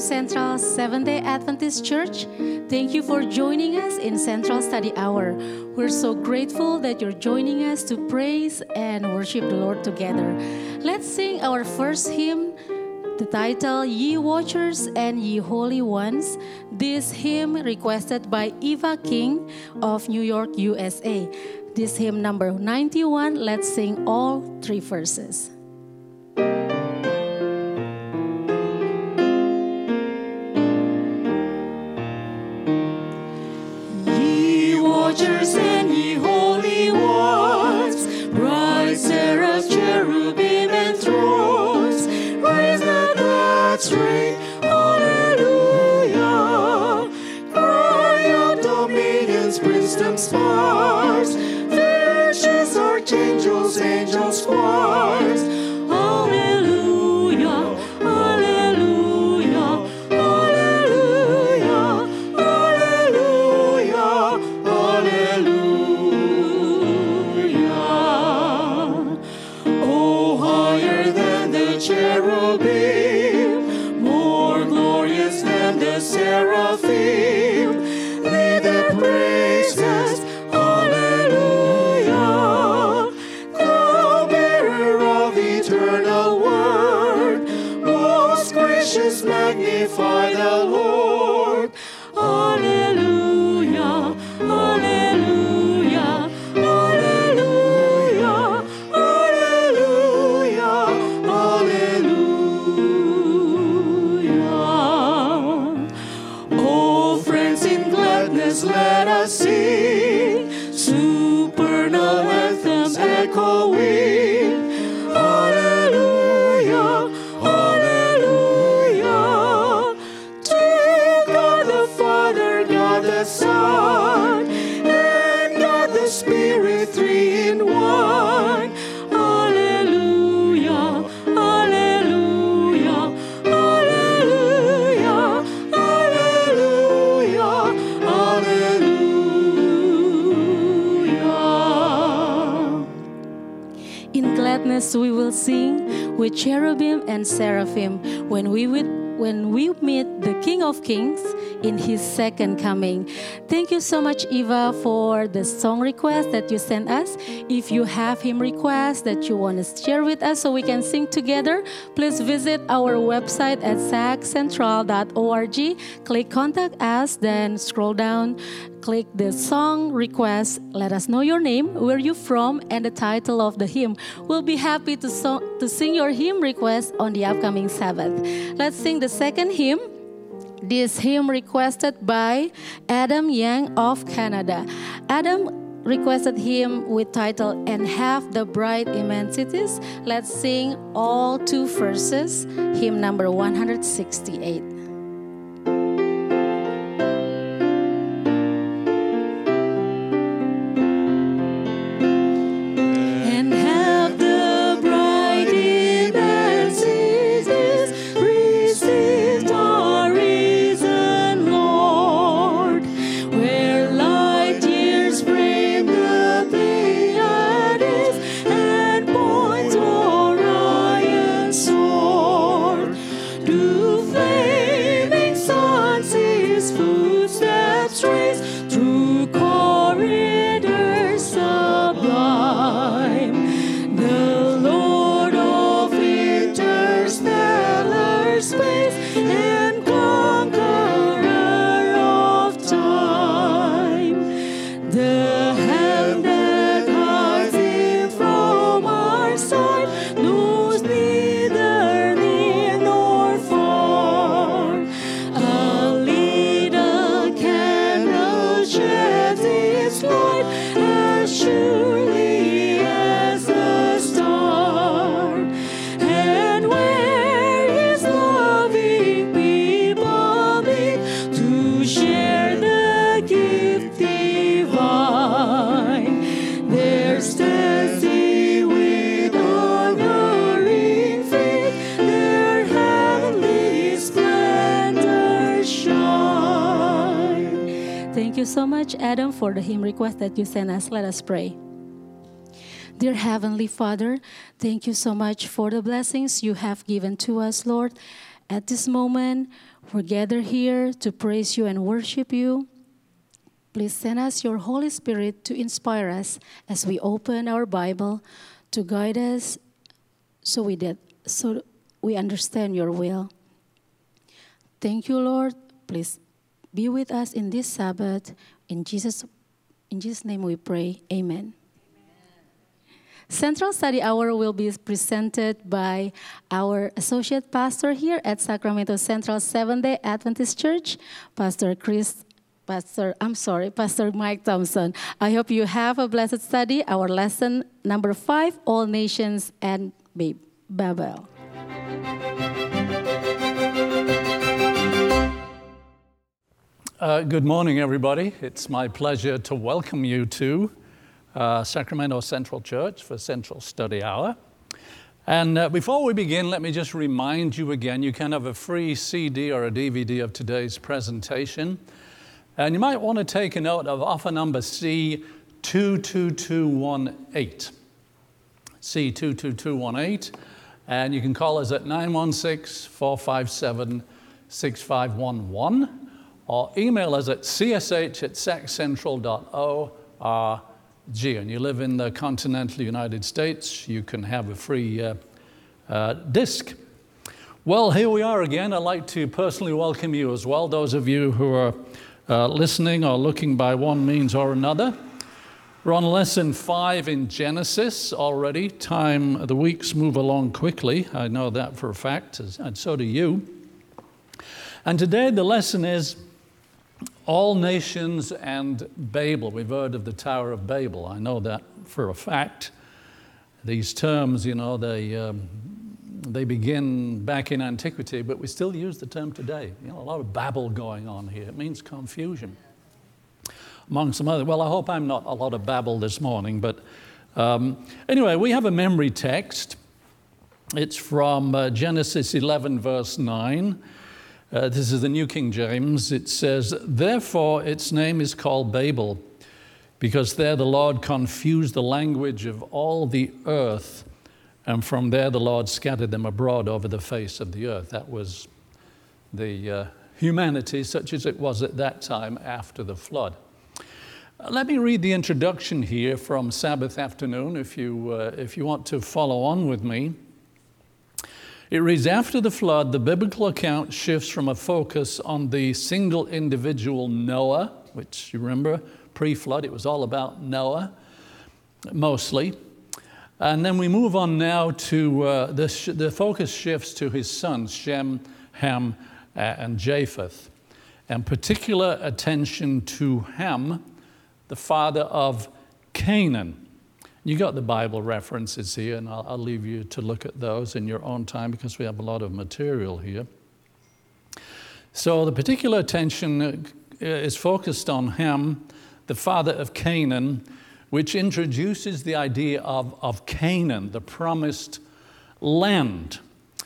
Central Seventh-day Adventist Church. Thank you for joining us in Central Study Hour. We're so grateful that you're joining us to praise and worship the Lord together. Let's sing our first hymn, the title, Ye Watchers and Ye Holy Ones. This hymn requested by Eva King of New York, USA. This hymn number 91, let's sing all three verses. Ye watchers and ye holy ones, bright seraphs, cherubim, and thrones, raise the glad strain, Alleluia. Cry out, dominions, princedoms, powers, fishes, archangels, angels, choirs. Alleluia, alleluia, alleluia, alleluia, alleluia. Oh, higher than the cherubim, more glorious than the seraphim, lead the praises, Alleluia. The bearer of eternal word, most gracious, magnify the Lord. Alleluia, alleluia, alleluia, alleluia, alleluia. Oh, friends, in gladness let us sing, supernal anthems echoing. Alleluia, alleluia. To God the Father, God the Son, and God the Spirit, three in one. Alleluia, alleluia, alleluia, alleluia, alleluia. In gladness we will sing with cherubim and seraphim when we meet the King of Kings in His second coming. Thank you so much, Eva, for the song request that you sent us. If you have hymn requests that you want to share with us so we can sing together, please visit our website at saccentral.org. Click Contact Us, then scroll down, click the song request. Let us know your name, where you're from, and the title of the hymn. We'll be happy to sing your hymn request on the upcoming Sabbath. Let's sing the second hymn. This hymn requested by Adam Yang of Canada. Adam requested hymn with title, And Have the Bright Immensities. Let's sing all two verses, hymn number 168. And have the bright immensities received our risen Lord, where light years frame the Pleiades and points Orion's sword. Do flaming suns His footsteps trace through corridors sublime? The Lord of interstellar space and conqueror of time, the hand that hides Him from our sight knows neither near nor far. A little candle sheds its light as surely as the star, and where His loving people meet to share the gift divine, there stands He with honoring faith, their heavenly splendor shine. Thank you so much, Adam, for the hymn request that you sent us. Let us pray. Dear Heavenly Father, thank you so much for the blessings you have given to us, Lord. At this moment, We're gathered here to praise you and worship you. Please send us your Holy Spirit to inspire us as we open our Bible, to guide us so we understand your will. Thank you, Lord. Please be with us in this Sabbath. In Jesus' name we pray. Amen. Central Study Hour will be presented by our associate pastor here at Sacramento Central Seventh-day Adventist Church, Pastor Mike Thompson. I hope you have a blessed study. Our lesson number 5, All Nations and Babel. Good morning, everybody. It's my pleasure to welcome you to Sacramento Central Church for Central Study Hour. And before we begin, let me just remind you again, you can have a free CD or a DVD of today's presentation. And you might want to take a note of offer number C22218. C22218. And you can call us at 916-457-6511 or email us at csh@saccentral.org. And you live in the continental United States, you can have a free disc. Well, here we are again. I'd like to personally welcome you as well, those of you who are listening or looking by one means or another. We're on lesson 5 in Genesis already. The weeks move along quickly. I know that for a fact, and so do you. And today the lesson is All Nations and Babel. We've heard of the Tower of Babel. I know that for a fact. These terms, they begin back in antiquity, but we still use the term today. A lot of babble going on here. It means confusion. Among some other, well, I hope I'm not a lot of babble this morning, but anyway, we have a memory text. It's from Genesis 11, verse 9. This is the New King James. It says, "Therefore its name is called Babel, because there the Lord confused the language of all the earth, and from there the Lord scattered them abroad over the face of the earth." That was the humanity such as it was at that time after the flood. Let me read the introduction here from Sabbath afternoon if you want to follow on with me. It reads, "After the flood, the biblical account shifts from a focus on the single individual Noah," which you remember, pre-flood, it was all about Noah, mostly. And then we move on now to, the focus shifts to his sons, Shem, Ham, and Japheth. And particular attention to Ham, the father of Canaan. You got the Bible references here, and I'll leave you to look at those in your own time because we have a lot of material here. So the particular attention is focused on Ham, the father of Canaan, which introduces the idea of Canaan, the promised land,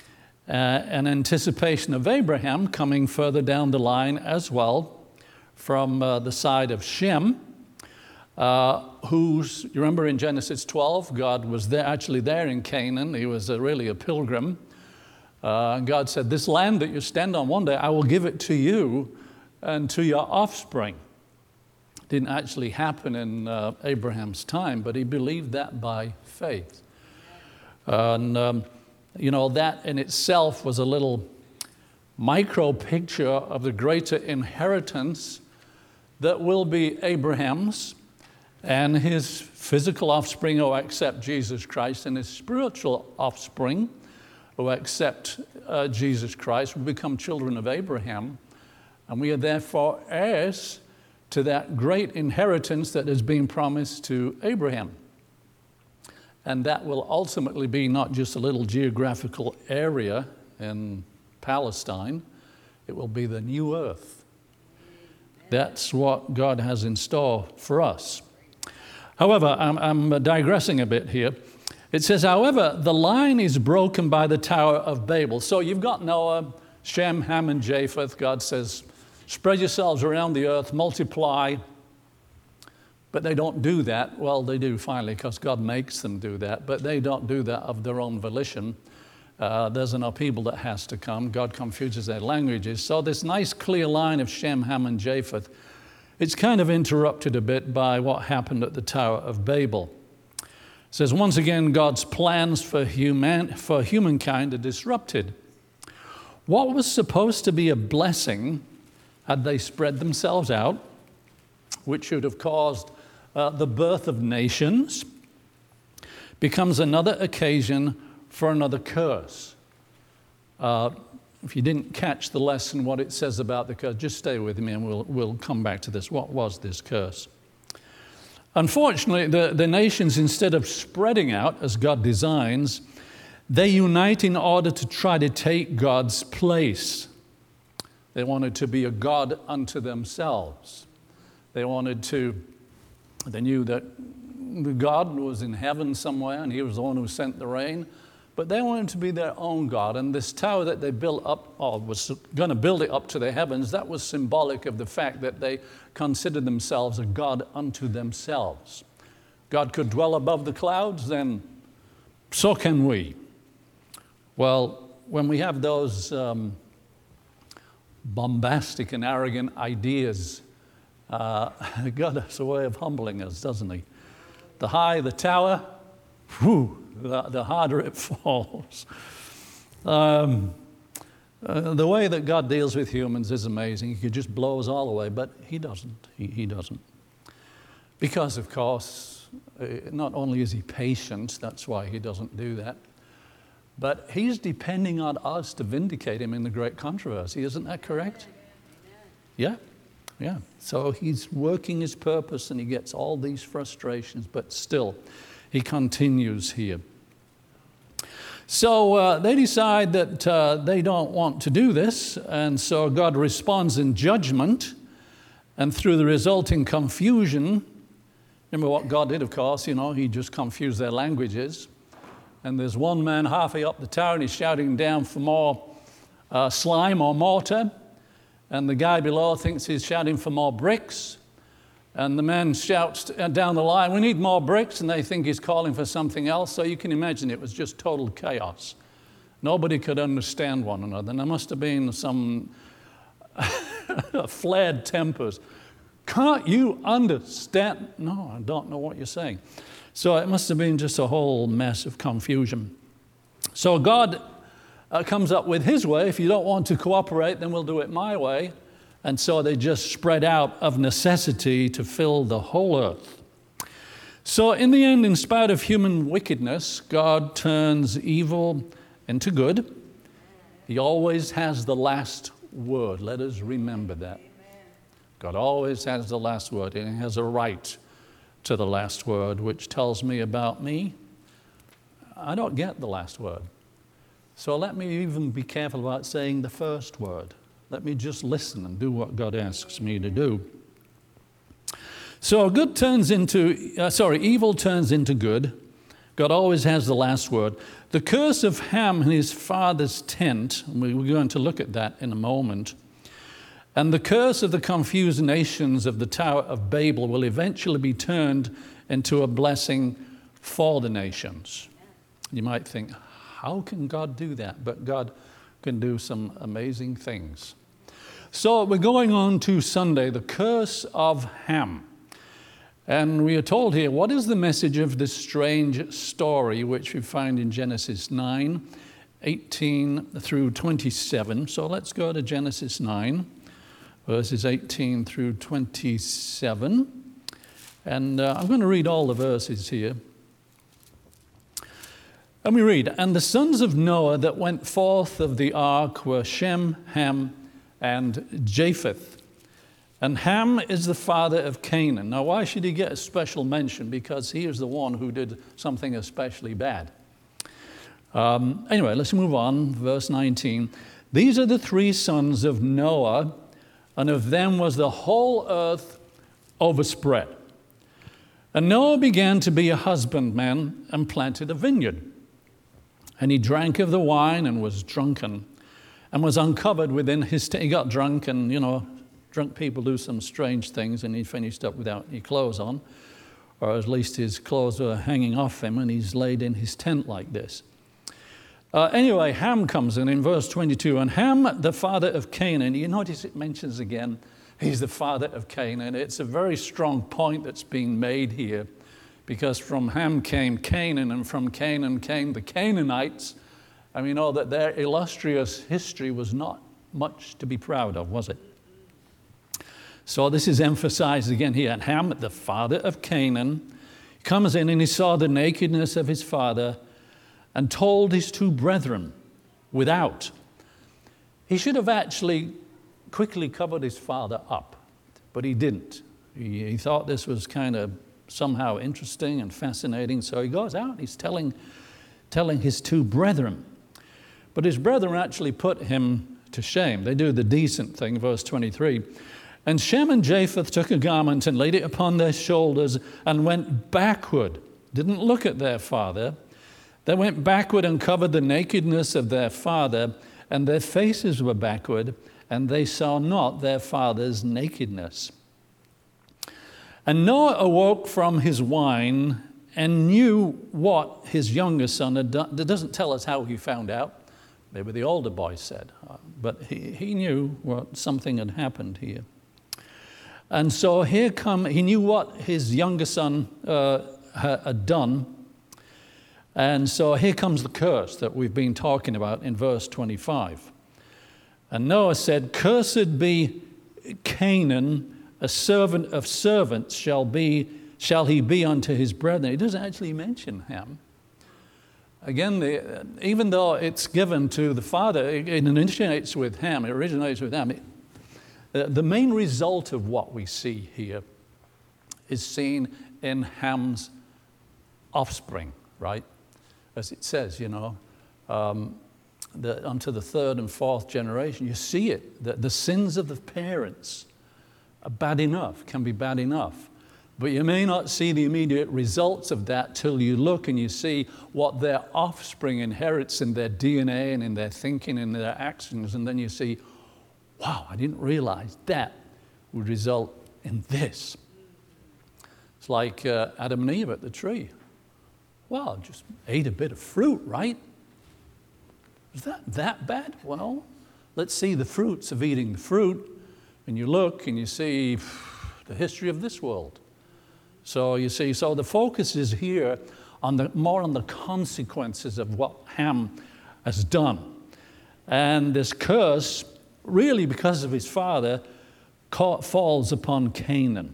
an anticipation of Abraham coming further down the line as well from the side of Shem, you remember in Genesis 12, God was actually there in Canaan. He was really a pilgrim. God said, "This land that you stand on one day, I will give it to you and to your offspring." Didn't actually happen in Abraham's time, but he believed that by faith. And, that in itself was a little micro picture of the greater inheritance that will be Abraham's and his physical offspring who accept Jesus Christ, and his spiritual offspring who accept Jesus Christ will become children of Abraham. And we are therefore heirs to that great inheritance that has been promised to Abraham. And that will ultimately be not just a little geographical area in Palestine, it will be the new earth. That's what God has in store for us. However, I'm digressing a bit here. It says, however, the line is broken by the Tower of Babel. So you've got Noah, Shem, Ham, and Japheth. God says, spread yourselves around the earth, multiply. But they don't do that. Well, they do finally because God makes them do that. But they don't do that of their own volition. there's an upheaval that has to come. God confuses their languages. So this nice clear line of Shem, Ham, and Japheth, it's kind of interrupted a bit by what happened at the Tower of Babel. It says, once again, God's plans for humankind are disrupted. What was supposed to be a blessing, had they spread themselves out, which should have caused the birth of nations, becomes another occasion for another curse. If you didn't catch the lesson, what it says about the curse, just stay with me and we'll come back to this. What was this curse? Unfortunately, the nations, instead of spreading out as God designs, they unite in order to try to take God's place. They wanted to be a God unto themselves. They knew that God was in heaven somewhere and he was the one who sent the rain, but they wanted to be their own God. And this tower that they built up, or was going to build it up to the heavens, that was symbolic of the fact that they considered themselves a God unto themselves. God could dwell above the clouds, then so can we. Well, when we have those bombastic and arrogant ideas, God has a way of humbling us, doesn't he? The higher the tower, the harder it falls. The way that God deals with humans is amazing. He could just blow us all away, but he doesn't. He doesn't. Because, of course, not only is he patient, that's why he doesn't do that, but he's depending on us to vindicate him in the great controversy. Isn't that correct? Yeah. Yeah, so he's working his purpose and he gets all these frustrations, but still, he continues here. So they decide that they don't want to do this, and so God responds in judgment, and through the resulting confusion, remember what God did, of course, he just confused their languages, and there's one man halfway up the tower and he's shouting down for more slime or mortar. And the guy below thinks he's shouting for more bricks. And the man shouts down the line, we need more bricks, and they think he's calling for something else. So you can imagine it was just total chaos. Nobody could understand one another. And there must have been some flared tempers. Can't you understand? No, I don't know what you're saying. So it must have been just a whole mess of confusion. So God comes up with his way. If you don't want to cooperate, then we'll do it my way. And so they just spread out of necessity to fill the whole earth. So in the end, in spite of human wickedness, God turns evil into good. He always has the last word. Let us remember that. God always has the last word, and he has a right to the last word, which tells me about me. I don't get the last word. So let me even be careful about saying the first word. Let me just listen and do what God asks me to do. So evil turns into good. God always has the last word. The curse of Ham and his father's tent, and we're going to look at that in a moment, and the curse of the confused nations of the Tower of Babel will eventually be turned into a blessing for the nations. You might think, how can God do that? But God can do some amazing things. So we're going on to Sunday, the curse of Ham. And we are told here, what is the message of this strange story, which we find in Genesis 9, 18 through 27. So let's go to Genesis 9, verses 18 through 27. And I'm going to read all the verses here. And we read, and the sons of Noah that went forth of the ark were Shem, Ham, and Japheth. And Ham is the father of Canaan. Now, why should he get a special mention? Because he is the one who did something especially bad. Anyway, let's move on. Verse 19. These are the three sons of Noah, and of them was the whole earth overspread. And Noah began to be a husbandman and planted a vineyard. And he drank of the wine and was drunken and was uncovered within his tent. He got drunk, and, drunk people do some strange things, and he finished up without any clothes on, or at least his clothes were hanging off him, and he's laid in his tent like this. Anyway, Ham comes in verse 22. And Ham, the father of Canaan, you notice it mentions again, he's the father of Canaan. It's a very strong point that's being made here, because from Ham came Canaan, and from Canaan came the Canaanites. And we know that their illustrious history was not much to be proud of, was it? So this is emphasized again here. And Ham, the father of Canaan, comes in and he saw the nakedness of his father and told his two brethren without. He should have actually quickly covered his father up, but he didn't. He thought this was kind of somehow interesting and fascinating, so he goes out, he's telling his two brethren. But his brethren actually put him to shame. They do the decent thing, verse 23. And Shem and Japheth took a garment and laid it upon their shoulders and went backward, didn't look at their father. They went backward and covered the nakedness of their father, and their faces were backward, and they saw not their father's nakedness. And Noah awoke from his wine and knew what his younger son had done. It doesn't tell us how he found out. Maybe the older boy said, but he knew what something had happened here. And so he knew what his younger son had done. And so here comes the curse that we've been talking about in verse 25. And Noah said, "Cursed be Canaan, a servant of servants shall he be unto his brethren." He doesn't actually mention Ham. Again, even though it's given to the father, it originates with Ham. The main result of what we see here is seen in Ham's offspring, right? As it says, unto the third and fourth generation. You see it, that the sins of the parents are bad enough, can be bad enough. But you may not see the immediate results of that till you look and you see what their offspring inherits in their DNA and in their thinking and their actions. And then you see, wow, I didn't realize that would result in this. It's like Adam and Eve at the tree. Well, just ate a bit of fruit, right? Was that bad? Well, let's see the fruits of eating the fruit. And you look and you see the history of this world. So you see, so the focus is here more on the consequences of what Ham has done. And this curse, really because of his father, falls upon Canaan.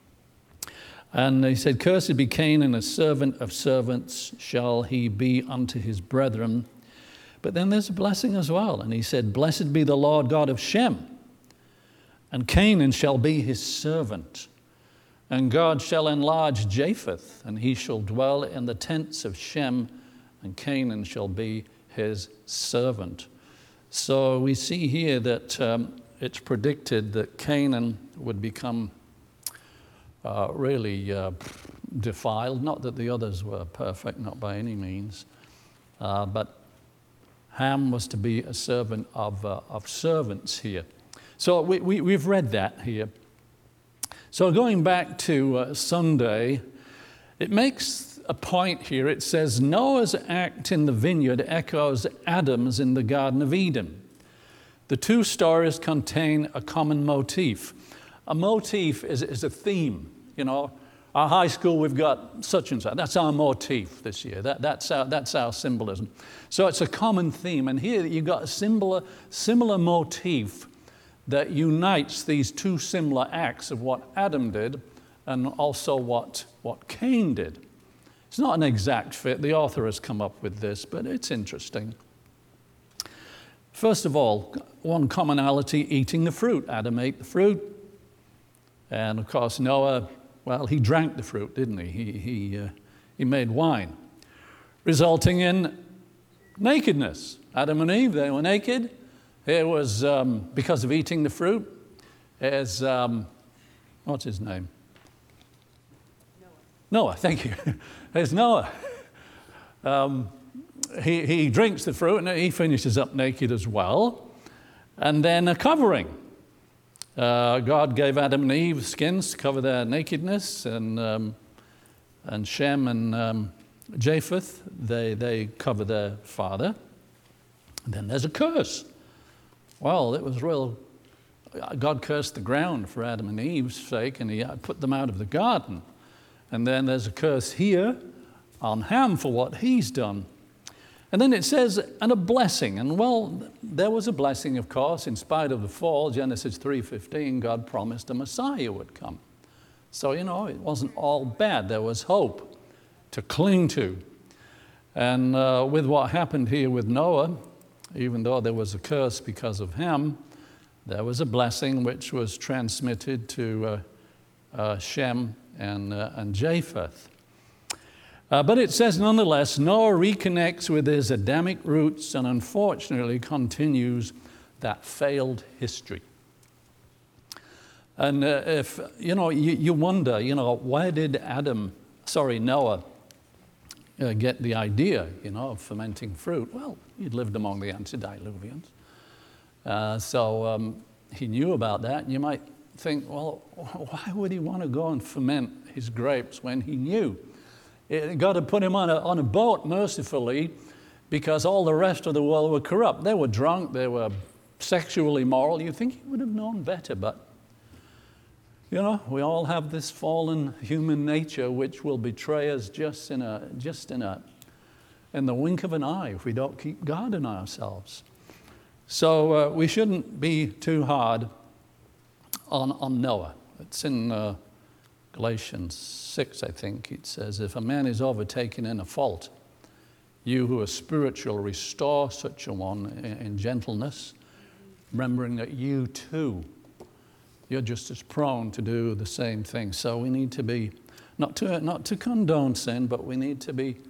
And he said, "Cursed be Canaan, a servant of servants shall he be unto his brethren." But then there's a blessing as well. And he said, "Blessed be the Lord God of Shem, and Canaan shall be his servant. And God shall enlarge Japheth, and he shall dwell in the tents of Shem, and Canaan shall be his servant." So we see here that it's predicted that Canaan would become really defiled. Not that the others were perfect, not by any means. But Ham was to be a servant of servants here. So we've read that here. So going back to Sunday, it makes a point here. It says, Noah's act in the vineyard echoes Adam's in the Garden of Eden. The two stories contain a common motif. A motif is a theme. Our high school, we've got such and such. That's our motif this year. That's our symbolism. So it's a common theme. And here you've got a similar motif that unites these two similar acts of what Adam did and also what Cain did. It's not an exact fit. The author has come up with this, but it's interesting. First of all, one commonality, eating the fruit. Adam ate the fruit. And of course, Noah, well, he drank the fruit, didn't he? He made wine, resulting in nakedness. Adam and Eve, they were naked. It was because of eating the fruit. As what's his name? Noah, thank you. There's Noah. He drinks the fruit and he finishes up naked as well. And then a covering. God gave Adam and Eve skins to cover their nakedness, and Shem and Japheth, they cover their father. And then there's a curse. Well, it was real. God cursed the ground for Adam and Eve's sake, and he put them out of the garden. And then there's a curse here on Ham for what he's done. And then it says, and a blessing. And well, there was a blessing, of course, in spite of the fall. Genesis 3:15, God promised a Messiah would come. So, it wasn't all bad. There was hope to cling to. And with what happened here with Noah, even though there was a curse because of Ham, there was a blessing which was transmitted to Shem and Japheth. But it says, nonetheless, Noah reconnects with his Adamic roots and unfortunately continues that failed history. And if, you wonder, where did Noah get the idea, of fermenting fruit? Well, he'd lived among the antediluvians. So he knew about that. And you might think, well, why would he want to go and ferment his grapes when he knew? God had put him on a boat mercifully because all the rest of the world were corrupt. They were drunk, they were sexually immoral. You'd think he would have known better, but we all have this fallen human nature which will betray us just in the wink of an eye if we don't keep guard on ourselves. So we shouldn't be too hard on Noah. It's in Galatians 6, I think, it says, if a man is overtaken in a fault, you who are spiritual, restore such a one in gentleness, remembering that you too, you're just as prone to do the same thing. So we need to be, not to condone sin, but we need to be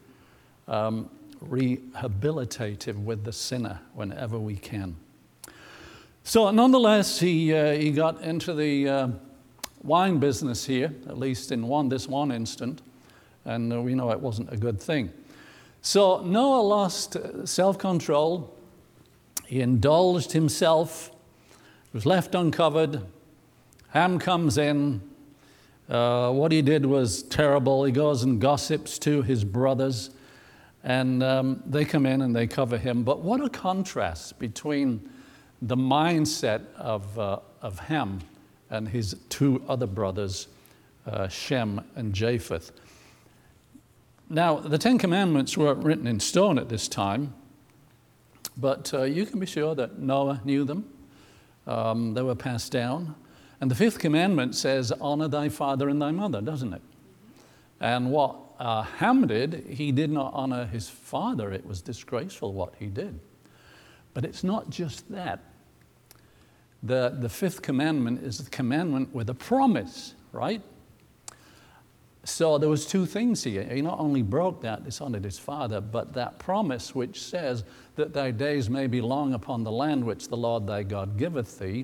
rehabilitative with the sinner whenever we can. So nonetheless, he got into the wine business here, at least in this one instant, and we know it wasn't a good thing. So Noah lost self-control. He indulged himself, was left uncovered. Ham comes in. What he did was terrible. He goes and gossips to his brothers, and they come in and they cover him. But what a contrast between the mindset of Ham and his two other brothers, Shem and Japheth. Now, the Ten Commandments weren't written in stone at this time, but you can be sure that Noah knew them. They were passed down. And the fifth commandment says, honor thy father and thy mother, doesn't it? And what Ham did, he did not honor his father. It was disgraceful what he did. But it's not just that. The fifth commandment is the commandment with a promise, right? So there was two things here. He not only broke that, dishonored his father, but that promise which says that thy days may be long upon the land which the Lord thy God giveth thee,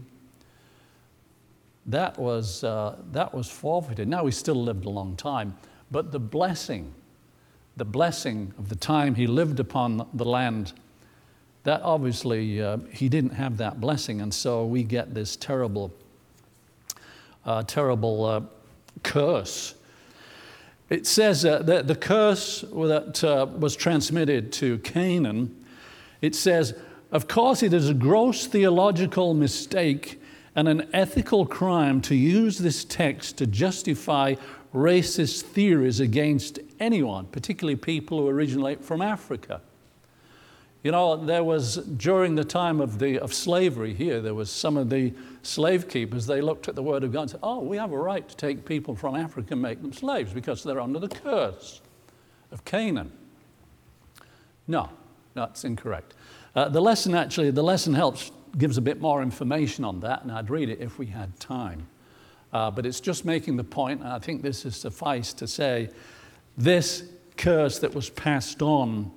that was forfeited. Now he still lived a long time, but the blessing of the time he lived upon the land, that obviously he didn't have that blessing, and so we get this terrible curse. It says that the curse that was transmitted to Canaan, it says, of course it is a gross theological mistake and an ethical crime to use this text to justify racist theories against anyone, particularly people who originate from Africa. You know, there was, during the time of slavery here, there was some of the slave keepers, they looked at the Word of God and said, oh, we have a right to take people from Africa and make them slaves because they're under the curse of Canaan. No, that's incorrect. The lesson gives a bit more information on that, and I'd read it if we had time. But it's just making the point, and I think this is suffice to say, this curse that was passed on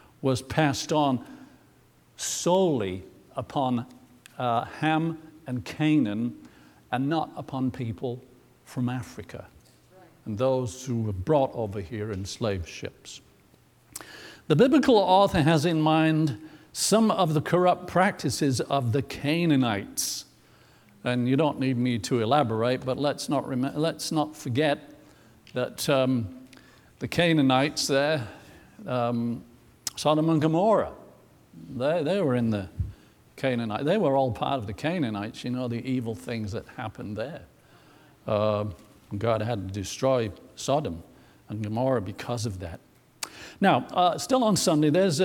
solely upon Ham and Canaan, and not upon people from Africa and those who were brought over here in slave ships. The biblical author has in mind some of the corrupt practices of the Canaanites. And you don't need me to elaborate, but let's not forget that the Canaanites there, Sodom and Gomorrah, They were in the Canaanite. They were all part of the Canaanites, you know, the evil things that happened there. God had to destroy Sodom and Gomorrah because of that. Now, still on Sunday, there's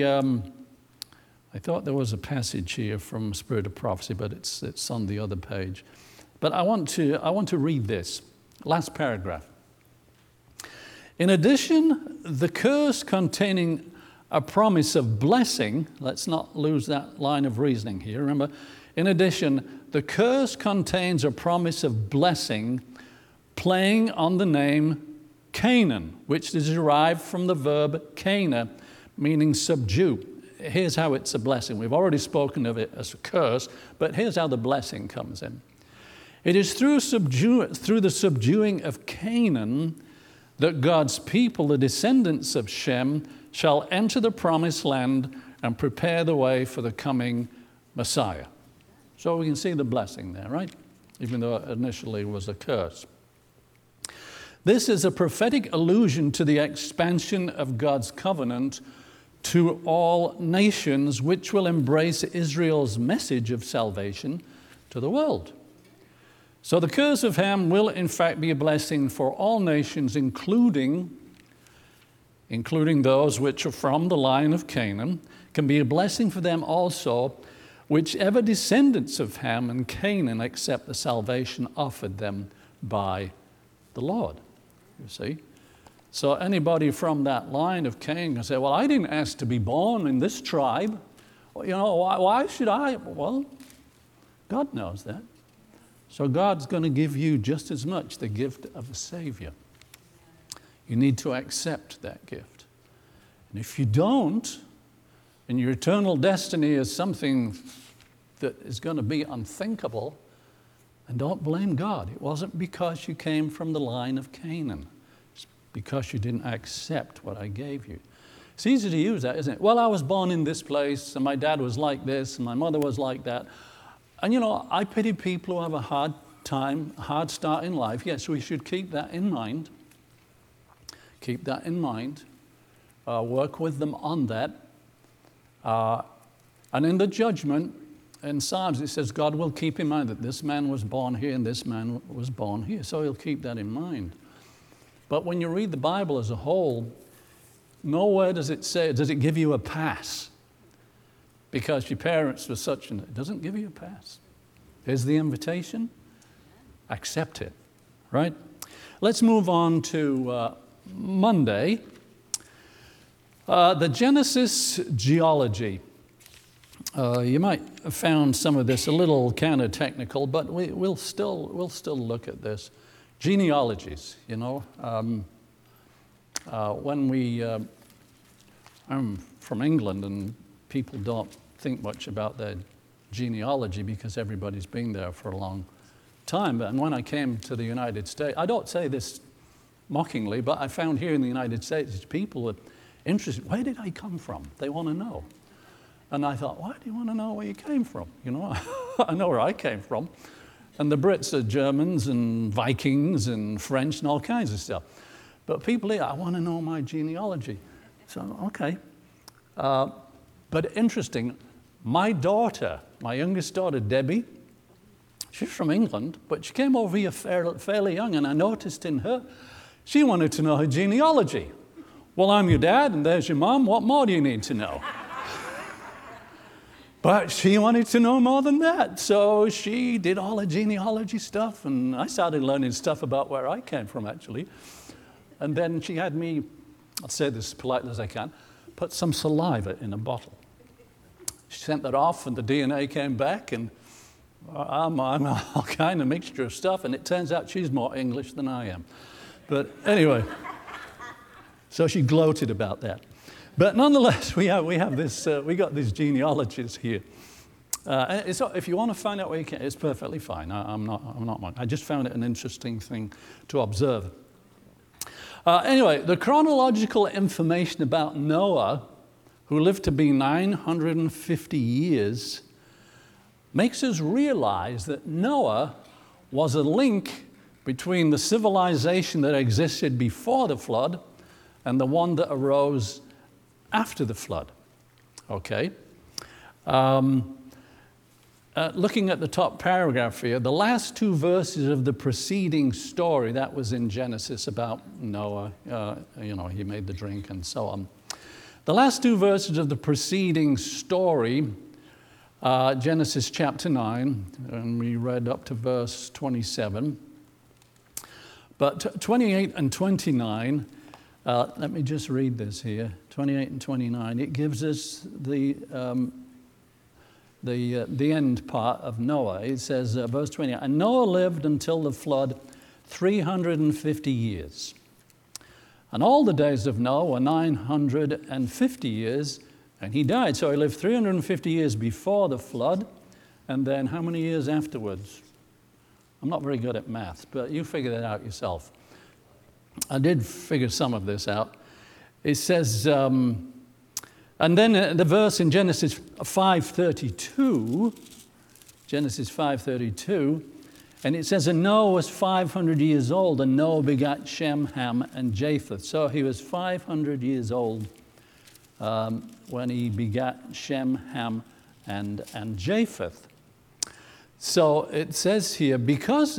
I thought there was a passage here from Spirit of Prophecy, but it's on the other page. But I want to read this last paragraph. In addition, the curse containing a promise of blessing, let's not lose that line of reasoning here, remember, in addition, the curse contains a promise of blessing playing on the name Canaan, which is derived from the verb Cana, meaning subdue. Here's how it's a blessing. We've already spoken of it as a curse, but here's how the blessing comes in. It is through the subduing of Canaan that God's people, the descendants of Shem, shall enter the promised land and prepare the way for the coming Messiah. So we can see the blessing there, right? Even though it initially was a curse. This is a prophetic allusion to the expansion of God's covenant to all nations, which will embrace Israel's message of salvation to the world. So the curse of Ham will in fact be a blessing for all nations, including those which are from the line of Canaan, can be a blessing for them also, whichever descendants of Ham and Canaan accept the salvation offered them by the Lord. You see? So anybody from that line of Canaan can say, well, I didn't ask to be born in this tribe. Well, you know, why should I? Well, God knows that. So God's going to give you just as much the gift of a Savior. You need to accept that gift. And if you don't, and your eternal destiny is something that is going to be unthinkable, and don't blame God. It wasn't because you came from the line of Canaan. It's because you didn't accept what I gave you. It's easy to use that, isn't it? Well, I was born in this place, and my dad was like this, and my mother was like that. And you know, I pity people who have a hard time, a hard start in life. Yes, we should keep that in mind. Keep that in mind. Work with them on that. And in the judgment, in Psalms, it says God will keep in mind that this man was born here and this man was born here. So he'll keep that in mind. But when you read the Bible as a whole, nowhere does it give you a pass because your parents were such and it doesn't give you a pass. Here's the invitation. Accept it, right? Let's move on to Monday. The Genesis geology. You might have found some of this a little kind of technical, but we'll still look at this. Genealogies, you know. I'm from England, and people don't think much about their genealogy because everybody's been there for a long time. And when I came to the United States, I don't say this mockingly, but I found here in the United States people are interested. Where did I come from? They want to know. And I thought, why do you want to know where you came from? You know, I know where I came from. And the Brits are Germans and Vikings and French and all kinds of stuff. But people here, I want to know my genealogy. So, okay. But interesting, my youngest daughter, Debbie, she's from England, but she came over here fairly young, and I noticed in her, she wanted to know her genealogy. Well, I'm your dad, and there's your mom. What more do you need to know? But she wanted to know more than that. So she did all the genealogy stuff, and I started learning stuff about where I came from, actually. And then she had me, I'll say this as politely as I can, put some saliva in a bottle. She sent that off, and the DNA came back, and I'm all kind of mixture of stuff, and it turns out she's more English than I am. But anyway, so she gloated about that. But nonetheless, we got these genealogies here. If you want to find out where you can, it's perfectly fine. I'm not one. I just found it an interesting thing to observe. Anyway, the chronological information about Noah, who lived to be 950 years, makes us realize that Noah was a link between the civilization that existed before the flood and the one that arose after the flood. Okay? Looking at the top paragraph here, the last two verses of the preceding story, that was in Genesis about Noah, he made the drink and so on. The last two verses of the preceding story, Genesis chapter 9, and we read up to verse 27. But 28 and 29, let me just read this here, 28 and 29, it gives us the end part of Noah. It says, verse 20, and Noah lived until the flood 350 years. And all the days of Noah were 950 years, and he died. So he lived 350 years before the flood, and then how many years afterwards? I'm not very good at math, but you figure that out yourself. I did figure some of this out. It says, and then the verse in Genesis 5:32, and it says, and Noah was 500 years old, and Noah begat Shem, Ham, and Japheth. So he was 500 years old when he begat Shem, Ham, and Japheth. So it says here, because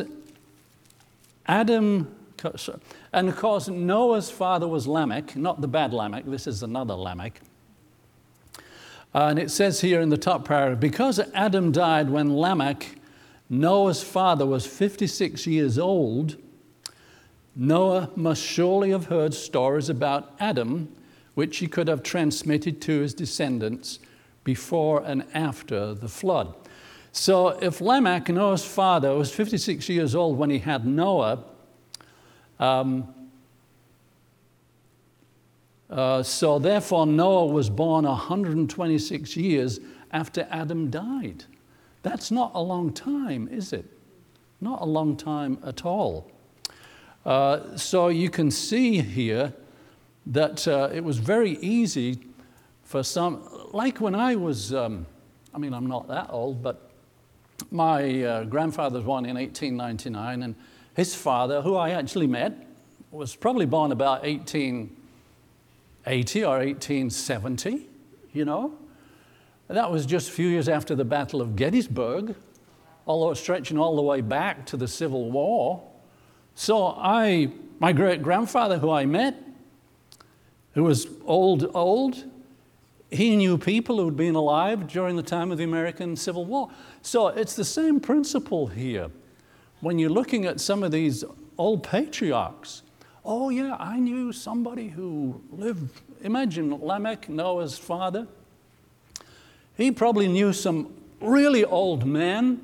Adam, and of course Noah's father was Lamech, not the bad Lamech, this is another Lamech. And it says here in the top paragraph, because Adam died when Lamech, Noah's father, was 56 years old, Noah must surely have heard stories about Adam, which he could have transmitted to his descendants before and after the flood. So if Lamech, Noah's father, was 56 years old when he had Noah, so therefore Noah was born 126 years after Adam died. That's not a long time, is it? Not a long time at all. So you can see here that it was very easy for some, like when I was, I'm not that old, but my grandfather was born in 1899, and his father, who I actually met, was probably born about 1880 or 1870, That was just a few years after the Battle of Gettysburg, although it's stretching all the way back to the Civil War. So my great-grandfather, who I met, who was old, he knew people who'd been alive during the time of the American Civil War. So it's the same principle here. When you're looking at some of these old patriarchs, oh yeah, I knew somebody who lived, imagine Lamech, Noah's father. He probably knew some really old men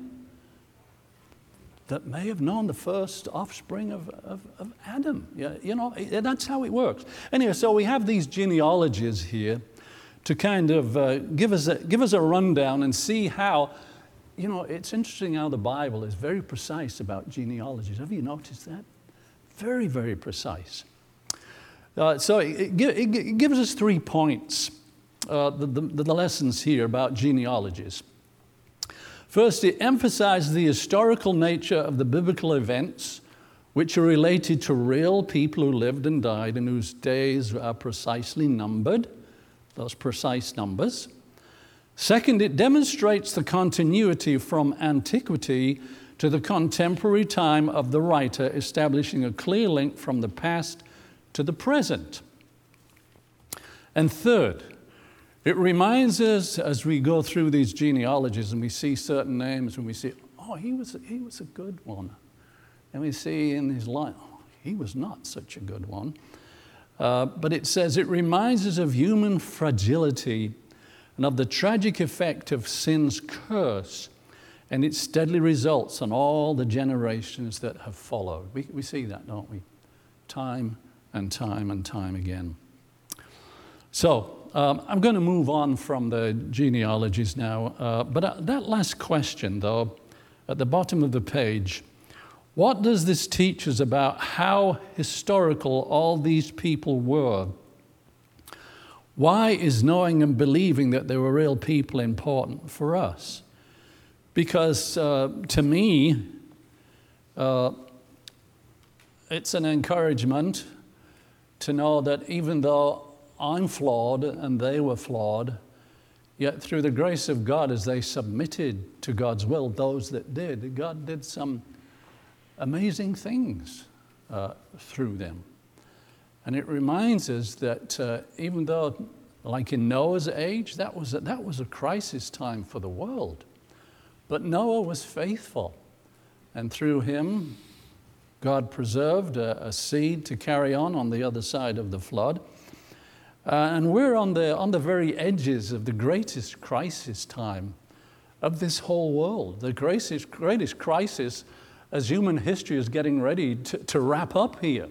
that may have known the first offspring of Adam. That's how it works. Anyway, so we have these genealogies here to kind of give us a rundown and see how, it's interesting how the Bible is very precise about genealogies. Have you noticed that? Very, very precise. So it gives us 3 points, the lessons here about genealogies. First, it emphasizes the historical nature of the biblical events which are related to real people who lived and died and whose days are precisely numbered, those precise numbers. Second, it demonstrates the continuity from antiquity to the contemporary time of the writer, establishing a clear link from the past to the present. And third, it reminds us as we go through these genealogies and we see certain names and we see, oh, he was a good one. And we see in his life, oh, he was not such a good one. But it says it reminds us of human fragility and of the tragic effect of sin's curse and its deadly results on all the generations that have followed. We see that, don't we? Time and time and time again. So I'm going to move on from the genealogies now. But that last question, though, at the bottom of the page, what does this teach us about how historical all these people were? Why is knowing and believing that they were real people important for us? Because to me, it's an encouragement to know that even though I'm flawed and they were flawed, Yet through the grace of God, as they submitted to God's will, those that did, God did some amazing things through them. And it reminds us that even though, like in Noah's age, that was a crisis time for the world. But Noah was faithful. And through him, God preserved a seed to carry on the other side of the flood. And we're on the very edges of the greatest crisis time of this whole world. The greatest crisis as human history is getting ready to wrap up here.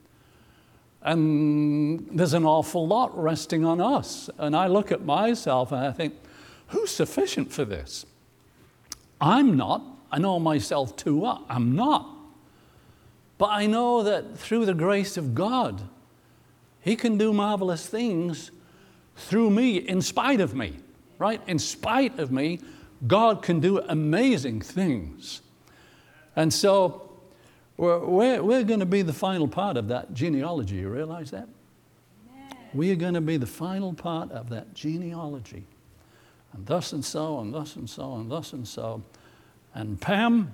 And there's an awful lot resting on us. And I look at myself and I think, who's sufficient for this? I'm not. I know myself too well. I'm not. But I know that through the grace of God, He can do marvelous things through me, in spite of me, right? In spite of me, God can do amazing things. And so we're going to be the final part of that genealogy. You realize that? We are going to be the final part of that genealogy. And thus and so, and thus and so, and thus and so. And Pam,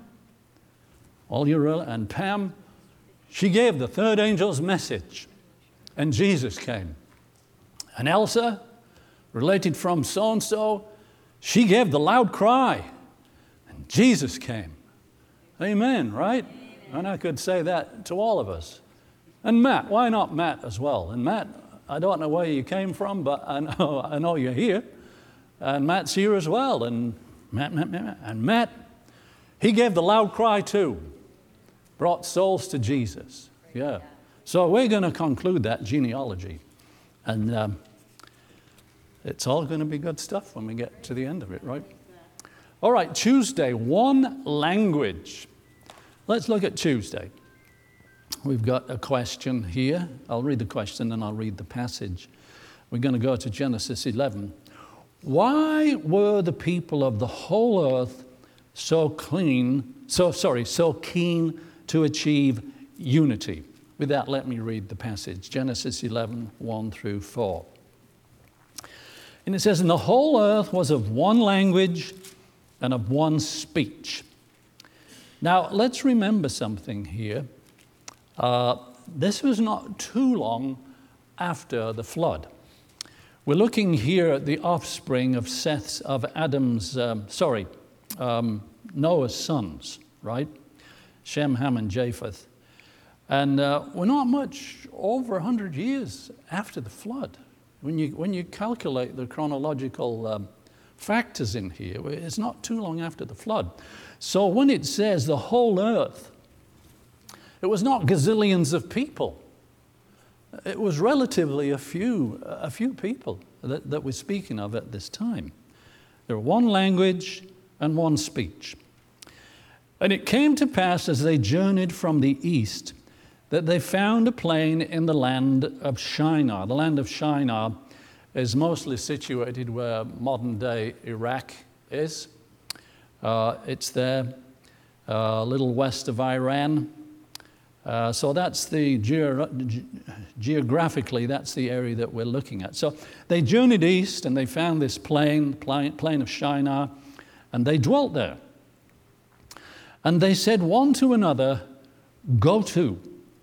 Pam, she gave the third angel's message. And Jesus came. And Elsa, related from so-and-so, she gave the loud cry. And Jesus came. Amen, right? Amen. And I could say that to all of us. And Matt, why not Matt as well? And Matt, I don't know where you came from, but I know you're here. And Matt's here as well. And Matt, he gave the loud cry too. Brought souls to Jesus. Yeah. So we're going to conclude that genealogy. And it's all going to be good stuff when we get to the end of it, right? All right, Tuesday, one language. Let's look at Tuesday. We've got a question here. I'll read the question and I'll read the passage. We're going to go to Genesis 11. Why were the people of the whole earth so keen to achieve unity? With that, let me read the passage. Genesis 11, 1 through 4. And it says, and the whole earth was of one language and of one speech. Now, let's remember something here. This was not too long after the flood. We're looking here at the offspring of Noah's sons, right? Shem, Ham, and Japheth. And we're not much over 100 years after the flood. When you calculate the chronological factors in here, it's not too long after the flood. So when it says the whole earth, it was not gazillions of people. It was relatively a few people that we're speaking of at this time. There were one language and one speech. And it came to pass as they journeyed from the east that they found a plain in the land of Shinar. The land of Shinar is mostly situated where modern-day Iraq is. It's there, a little west of Iran. So that's the geographically, that's the area that we're looking at. So they journeyed east and they found this plain of Shinar, and they dwelt there. And they said one to another, go to,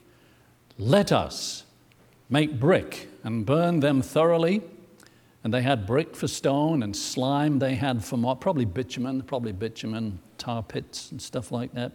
let us make brick and burn them thoroughly. And they had brick for stone and slime they had for probably bitumen, tar pits and stuff like that.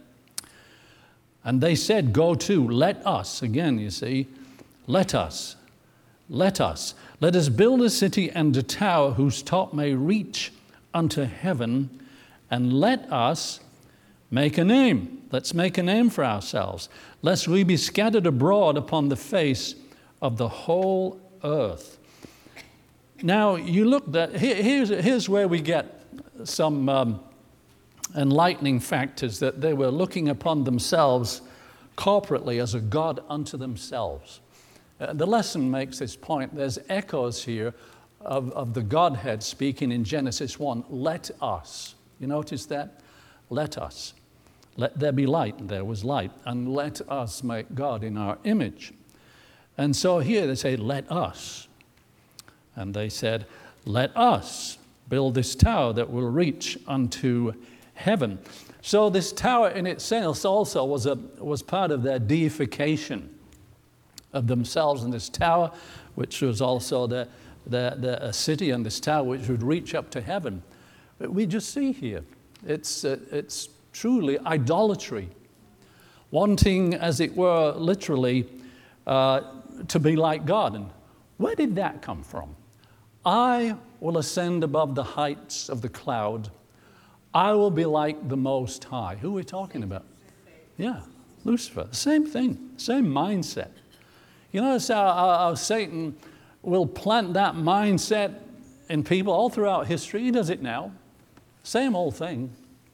And they said, go to, let us, again, you see, let us let us build a city and a tower whose top may reach unto heaven, and let us make a name. Let's make a name for ourselves, lest we be scattered abroad upon the face of the whole earth. Now, you look that here's where we get some enlightening factors, that they were looking upon themselves corporately as a God unto themselves. The lesson makes this point. There's echoes here of the Godhead speaking in Genesis 1. Let us. You notice that? Let us. Let there be light, and there was light. And let us make God in our image. And so here they say, let us. And they said, let us build this tower that will reach unto heaven. So this tower in itself also was part of their deification of themselves, and this tower, which was also the city, and this tower which would reach up to heaven. But we just see here, it's truly idolatry, wanting, as it were, literally to be like God. And where did that come from? I will ascend above the heights of the cloud. I will be like the Most High. Who are we talking about? Yeah, Lucifer. Same thing, same mindset. You notice how Satan will plant that mindset in people all throughout history. He does it now. Same old thing.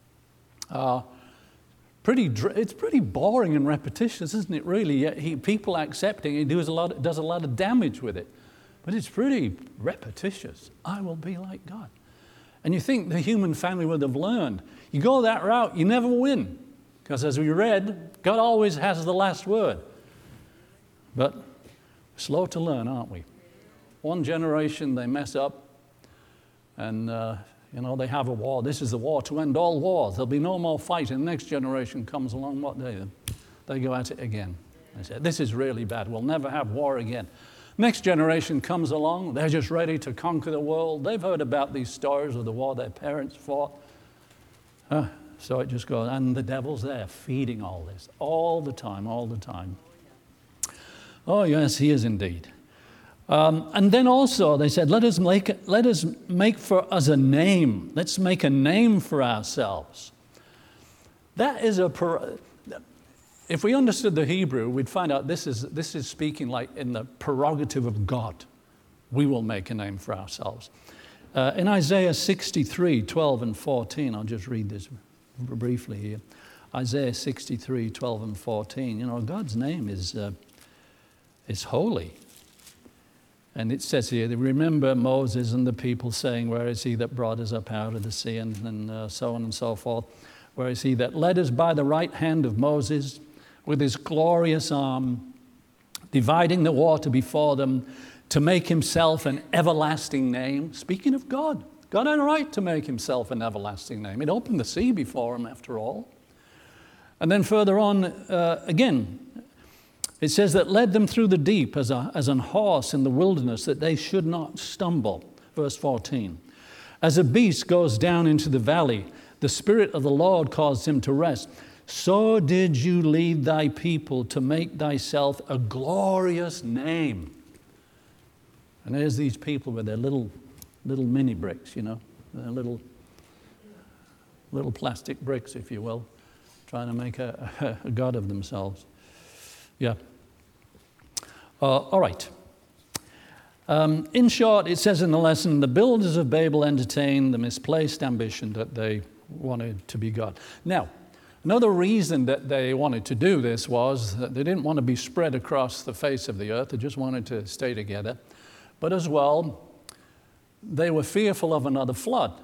It's pretty boring and repetitious, isn't it, really? Yet people accepting it does a lot of damage with it. But it's pretty repetitious. I will be like God. And you think the human family would have learned. You go that route, you never win. Because as we read, God always has the last word. But slow to learn, aren't we? One generation, they mess up. And, they have a war. This is the war to end all wars. There'll be no more fighting. The next generation comes along, what do? They go at it again. They say, this is really bad. We'll never have war again. Next generation comes along. They're just ready to conquer the world. They've heard about these stories of the war their parents fought. So it just goes. And the devil's there feeding all this all the time. Oh, yes, he is indeed. And then also they said, let us make for us a name. Let's make a name for ourselves. That is if we understood the Hebrew, we'd find out this is speaking like in the prerogative of God. We will make a name for ourselves. In Isaiah 63, 12 and 14, I'll just read this briefly here. Isaiah 63, 12 and 14. God's name is holy. And it says here, they remember Moses and the people saying, where is he that brought us up out of the sea, and so on and so forth. Where is he that led us by the right hand of Moses with his glorious arm, dividing the water before them, to make himself an everlasting name. Speaking of God, God had a right to make himself an everlasting name. It opened the sea before him, after all. And then further on, again, it says that led them through the deep as an horse in the wilderness, that they should not stumble. Verse 14. As a beast goes down into the valley, the Spirit of the Lord caused him to rest. So did you lead thy people to make thyself a glorious name. And there's these people with their little mini bricks, their little plastic bricks, if you will, trying to make a god of themselves. Yeah. All right. In short, it says in the lesson, the builders of Babel entertained the misplaced ambition that they wanted to be God. Now, another reason that they wanted to do this was that they didn't want to be spread across the face of the earth. They just wanted to stay together. But as well, they were fearful of another flood.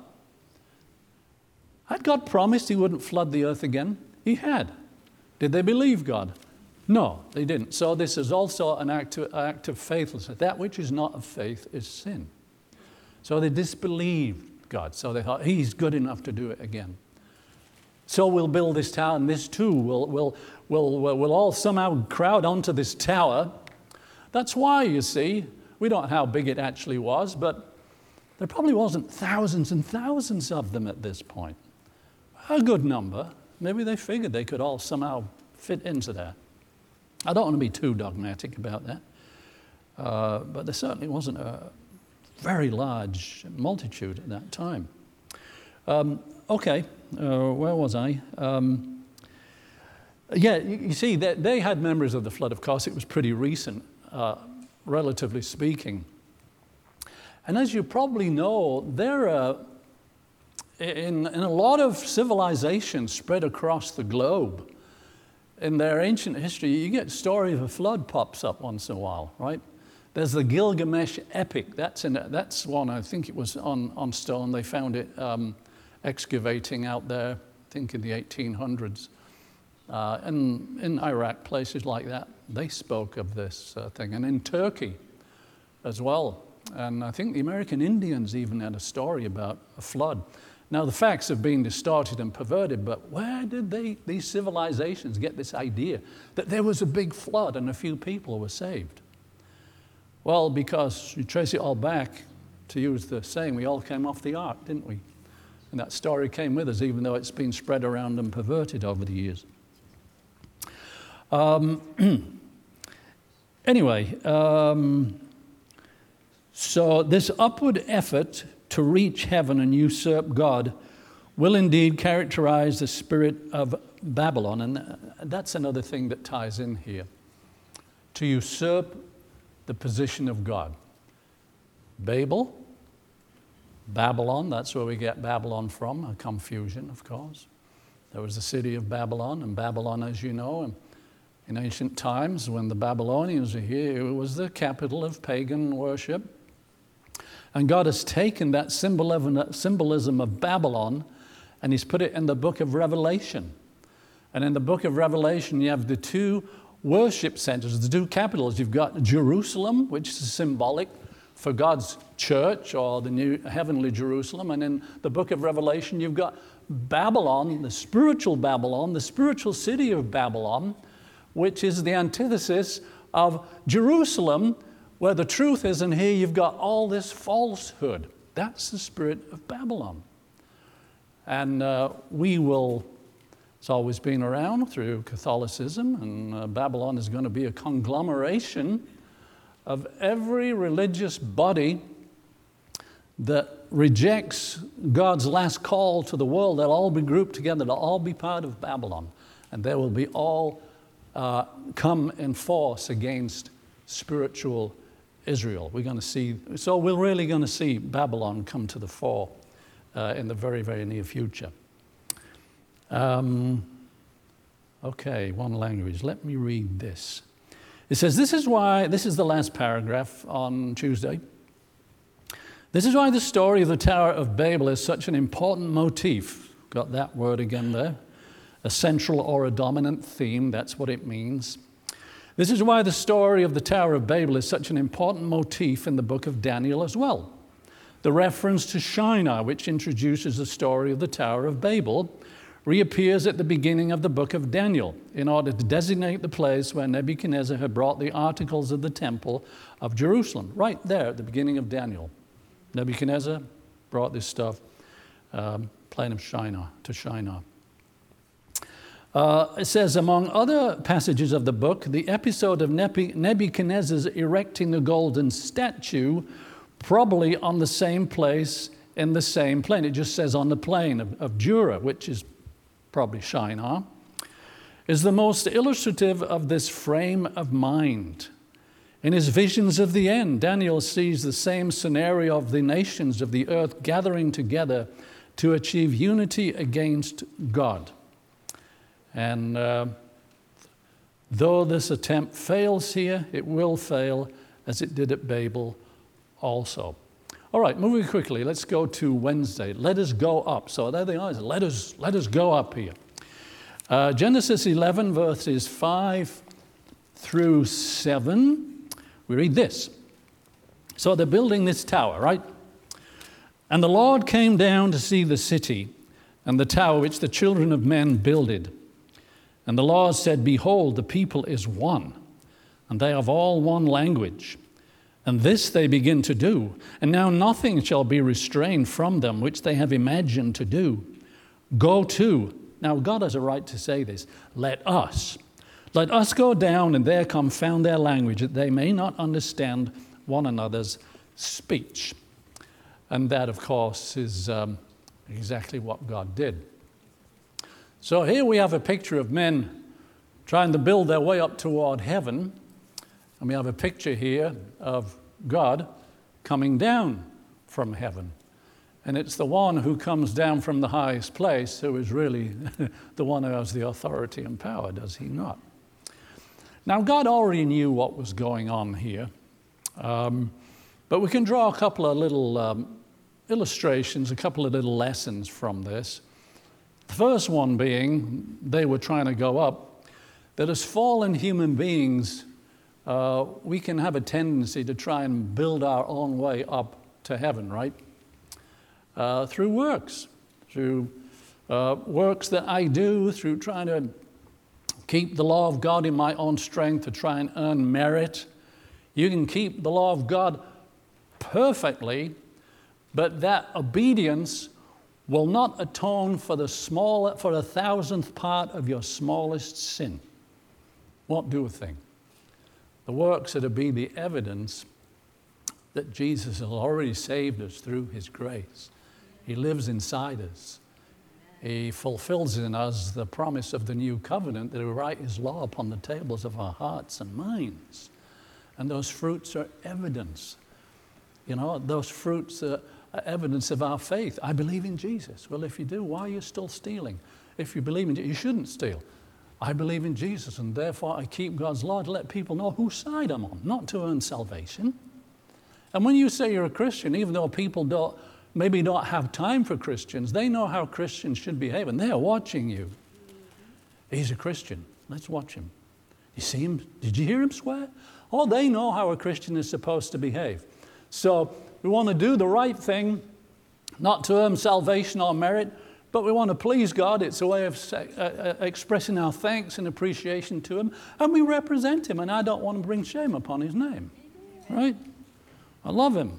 Had God promised he wouldn't flood the earth again? He had. Did they believe God? No, they didn't. So this is also an act of faithlessness. That which is not of faith is sin. So they disbelieved God. So they thought, he's good enough to do it again. So we'll build this tower, and this too will all somehow crowd onto this tower. That's why, you see, we don't know how big it actually was, but there probably wasn't thousands and thousands of them at this point. A good number. Maybe they figured they could all somehow fit into that. I don't want to be too dogmatic about that, but there certainly wasn't a very large multitude at that time. Okay, where was I? You see, they had memories of the flood. Of course, it was pretty recent, relatively speaking. And as you probably know, there in a lot of civilizations spread across the globe, in their ancient history, you get a story of a flood pops up once in a while, right? There's the Gilgamesh epic. That's one, I think it was on stone. They found it excavating out there, I think in the 1800s. And in Iraq, places like that, they spoke of this thing. And in Turkey as well, And I think the American Indians even had a story about a flood. Now, the facts have been distorted and perverted, but where did these civilizations get this idea that there was a big flood and a few people were saved? Well, because you trace it all back, to use the saying, we all came off the ark, didn't we? And that story came with us, even though it's been spread around and perverted over the years. So this upward effort to reach heaven and usurp God will indeed characterize the spirit of Babylon. And that's another thing that ties in here. To usurp the position of God. Babylon, that's where we get Babylon from, a confusion, of course. There was the city of Babylon, and Babylon, as you know, in ancient times, when the Babylonians were here, it was the capital of pagan worship. And God has taken that symbolism of Babylon, and He's put it in the book of Revelation. And in the book of Revelation, you have the two worship centers, the two capitals. You've got Jerusalem, which is symbolic for God's church, or the new heavenly Jerusalem. And in the book of Revelation, you've got Babylon, the spiritual city of Babylon, which is the antithesis of Jerusalem, where the truth is, and here you've got all this falsehood. That's the spirit of Babylon. And it's always been around through Catholicism, and Babylon is going to be a conglomeration of every religious body that rejects God's last call to the world. They'll all be grouped together. They'll all be part of Babylon. And they will be all come in force against spiritual Israel. We're really going to see Babylon come to the fore in the very, very near future. Okay, one language. Let me read this. It says, this is the last paragraph on Tuesday. This is why the story of the Tower of Babel is such an important motif. Got that word again there. A central or a dominant theme, that's what it means. This is why the story of the Tower of Babel is such an important motif in the book of Daniel as well. The reference to Shinar, which introduces the story of the Tower of Babel, reappears at the beginning of the book of Daniel in order to designate the place where Nebuchadnezzar had brought the articles of the temple of Jerusalem. Right there at the beginning of Daniel. Nebuchadnezzar brought this stuff, plain of Shinar, to Shinar. It says, among other passages of the book, the episode of Nebuchadnezzar's erecting the golden statue, probably on the same place in the same plain. It just says on the plain of Dura, which is probably Shinar, is the most illustrative of this frame of mind. In his visions of the end, Daniel sees the same scenario of the nations of the earth gathering together to achieve unity against God. And though this attempt fails here, it will fail as it did at Babel also. All right, moving quickly, let's go to Wednesday. Let us go up. So there they are. Let us go up here. Genesis 11, verses 5 through 7. We read this. So they're building this tower, right? And the Lord came down to see the city and the tower which the children of men builded. And the Lord said, behold, the people is one, and they have all one language. And this they begin to do. And now nothing shall be restrained from them which they have imagined to do. Go to. Now God has a right to say this. Let us go down and there confound their language, that they may not understand one another's speech. And that, of course, is exactly what God did. So here we have a picture of men trying to build their way up toward heaven. And we have a picture here of God coming down from heaven. And it's the one who comes down from the highest place who is really the one who has the authority and power, does he not? Now, God already knew what was going on here. But we can draw a couple of little illustrations, a couple of little lessons from this. The first one being, they were trying to go up, that as fallen human beings, we can have a tendency to try and build our own way up to heaven, right? Through works that I do, through trying to keep the law of God in my own strength to try and earn merit. You can keep the law of God perfectly, but that obedience will not atone for the 1,000th part of your smallest sin. Won't do a thing. The works are to be the evidence that Jesus has already saved us through his grace. He lives inside us. He fulfills in us the promise of the new covenant that he will write his law upon the tables of our hearts and minds. And those fruits are evidence. You know, those fruits are evidence of our faith. I believe in Jesus. Well, if you do, why are you still stealing? If you believe in Jesus, you shouldn't steal. I believe in Jesus, and therefore I keep God's law to let people know whose side I'm on, not to earn salvation. And when you say you're a Christian, even though people maybe don't have time for Christians, they know how Christians should behave, and they're watching you. He's a Christian. Let's watch him. You see him? Did you hear him swear? Oh, they know how a Christian is supposed to behave. So we want to do the right thing, not to earn salvation or merit, but we want to please God. It's a way of expressing our thanks and appreciation to him, and we represent him, and I don't want to bring shame upon his name. Right? I love him.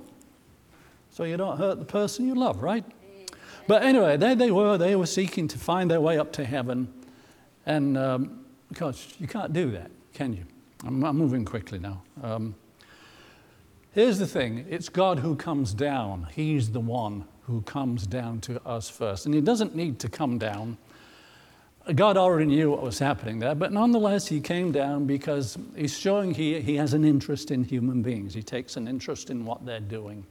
So you don't hurt the person you love, right? But anyway, there they were seeking to find their way up to heaven, and because you can't do that, can you? I'm moving quickly now. Here's the thing. It's God who comes down. He's the one who comes down to us first. And he doesn't need to come down. God already knew what was happening there, but nonetheless, he came down because he's showing he has an interest in human beings. He takes an interest in what they're doing.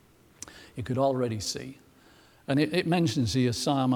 You could already see. And it mentions here Psalm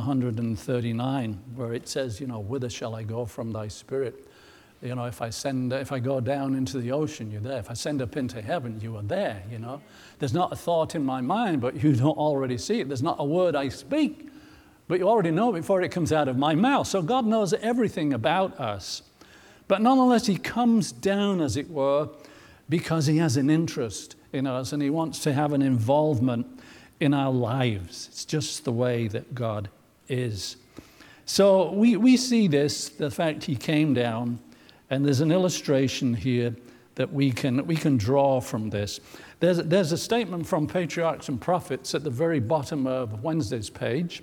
139, where it says, you know, whither shall I go from thy spirit? You know, if I go down into the ocean, you're there. If I send up into heaven, you are there, you know. There's not a thought in my mind, but you don't already see it. There's not a word I speak, but you already know before it comes out of my mouth. So God knows everything about us. But nonetheless, he comes down, as it were, because he has an interest in us, and he wants to have an involvement in our lives. It's just the way that God is. So we see this, the fact he came down, and there's an illustration here that we can draw from this. There's a statement from Patriarchs and Prophets at the very bottom of Wednesday's page.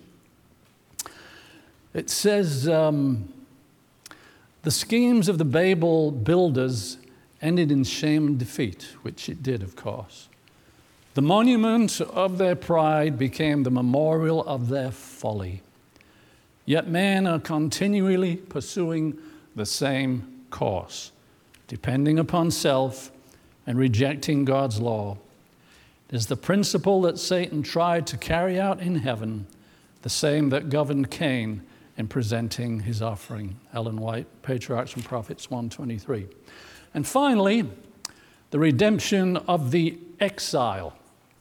It says, the schemes of the Babel builders ended in shame and defeat, which it did, of course. The monument of their pride became the memorial of their folly. Yet men are continually pursuing the same course, depending upon self and rejecting God's law. It is the principle that Satan tried to carry out in heaven, the same that governed Cain in presenting his offering. Ellen White, Patriarchs and Prophets 1:23. And finally, the redemption of the exile.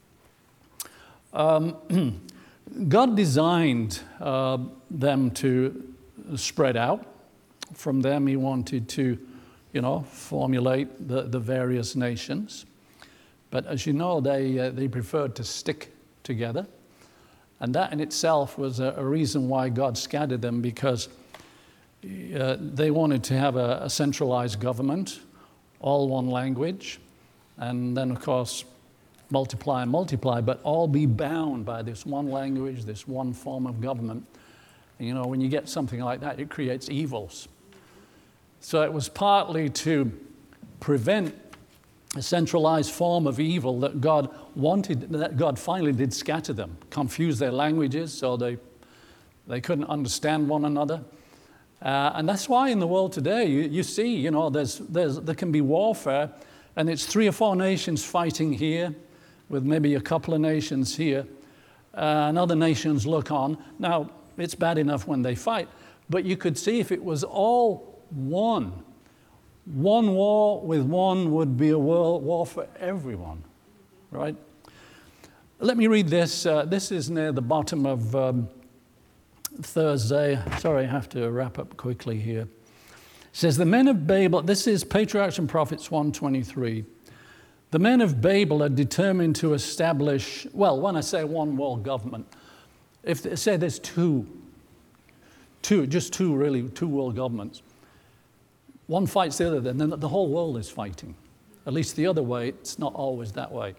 God designed them to spread out. From them, he wanted to, formulate the various nations. But as you know, they preferred to stick together. And that in itself was a reason why God scattered them, because they wanted to have a centralized government, all one language, and then, of course, multiply and multiply, but all be bound by this one language, this one form of government. And, when you get something like that, it creates evils. So it was partly to prevent a centralized form of evil that God wanted, that God finally did scatter them, confuse their languages so they couldn't understand one another. And that's why in the world today, you see, there can be warfare, and it's 3 or 4 nations fighting here, with maybe a couple of nations here, and other nations look on. Now, it's bad enough when they fight, but you could see if it was all one war with one would be a world war for everyone, right? Let me read this. This is near the bottom of Thursday. Sorry, I have to wrap up quickly here. says, the men of Babel, this is Patriarchs and Prophets 1:23. The men of Babel are determined to establish, well, when I say one world government, if they say there's two world governments, one fights the other, then the whole world is fighting. At least the other way, it's not always that way.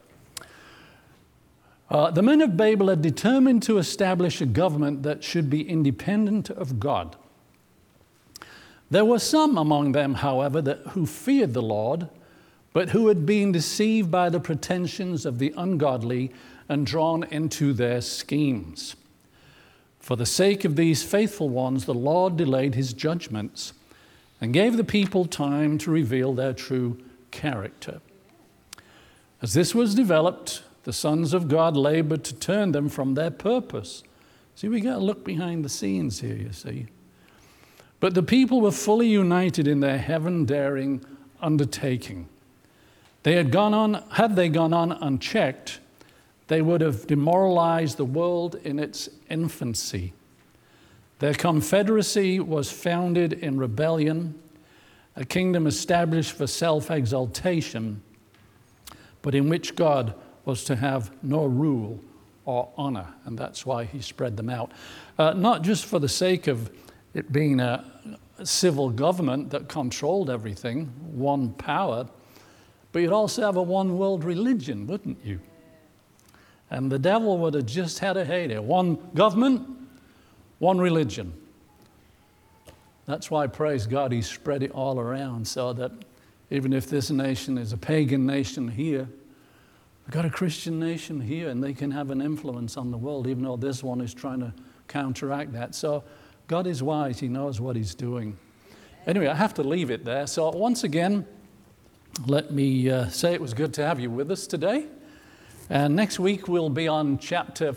The men of Babel are determined to establish a government that should be independent of God. There were some among them, however, who feared the Lord, but who had been deceived by the pretensions of the ungodly and drawn into their schemes. For the sake of these faithful ones, the Lord delayed his judgments and gave the people time to reveal their true character. As this was developed, the sons of God labored to turn them from their purpose. See, we got to look behind the scenes here, you see. But the people were fully united in their heaven-daring undertaking. Had they gone on unchecked, they would have demoralized the world in its infancy. Their confederacy was founded in rebellion, a kingdom established for self-exaltation, but in which God was to have no rule or honor, and that's why he spread them out. Not just for the sake of it being a civil government that controlled everything, one power, but you'd also have a one world religion, wouldn't you? And the devil would have just had a heyday. One government, one religion. That's why, praise God, he spread it all around so that even if this nation is a pagan nation here, we've got a Christian nation here and they can have an influence on the world, even though this one is trying to counteract that. So God is wise. He knows what he's doing. Anyway, I have to leave it there. So once again, let me say it was good to have you with us today. And next week we'll be on chapter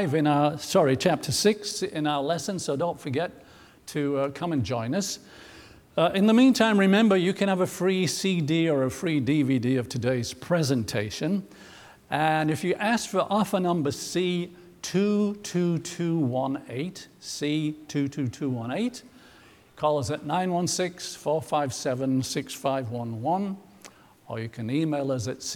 6 in our lesson, so don't forget to come and join us. In the meantime, remember, you can have a free CD or a free DVD of today's presentation. And if you ask for offer number C22218, C22218, call us at 916-457-6511. Or you can email us at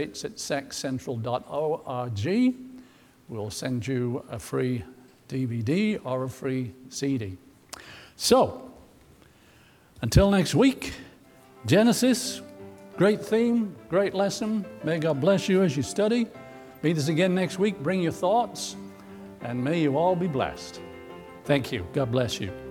csh@sexcentral.org. We'll send you a free DVD or a free CD. So, until next week, Genesis, great theme, great lesson. May God bless you as you study. Meet us again next week. Bring your thoughts, and may you all be blessed. Thank you. God bless you.